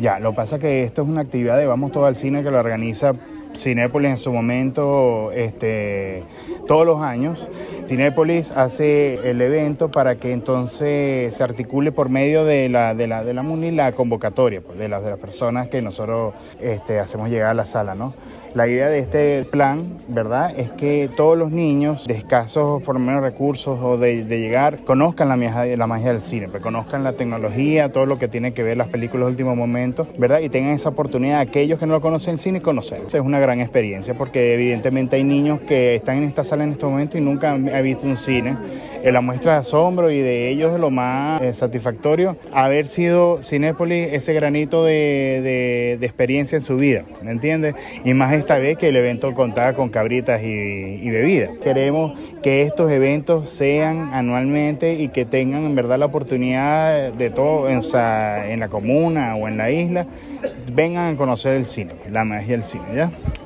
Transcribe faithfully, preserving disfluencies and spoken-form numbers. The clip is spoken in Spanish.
Ya, lo que pasa es que esto es una actividad de Vamos Todos al Cine que lo organiza Cinépolis en su momento, este, todos los años. Cinépolis hace el evento para que entonces se articule por medio de la, de la, de la MUNI la convocatoria, pues, de, las, de las personas que nosotros este, hacemos llegar a la sala, ¿no? La idea de este plan, ¿verdad?, es que todos los niños de escasos, por lo menos, recursos o de, de llegar, conozcan la magia, la magia del cine, pues, conozcan la tecnología, todo lo que tiene que ver las películas de último momento, ¿verdad?, y tengan esa oportunidad, aquellos que no lo conocen el cine, conocerlo. Es una gran experiencia porque evidentemente hay niños que están en esta sala en este momento y nunca han visto un cine. La muestra de asombro y de ellos lo más eh, satisfactorio haber sido Cinépolis ese granito de, de, de experiencia en su vida, ¿me entiendes? Y más esta vez que el evento contaba con cabritas y, y bebidas. Queremos que estos eventos sean anualmente y que tengan en verdad la oportunidad de todo, o sea, en la comuna o en la isla, vengan a conocer el cine, la magia del cine, ¿ya?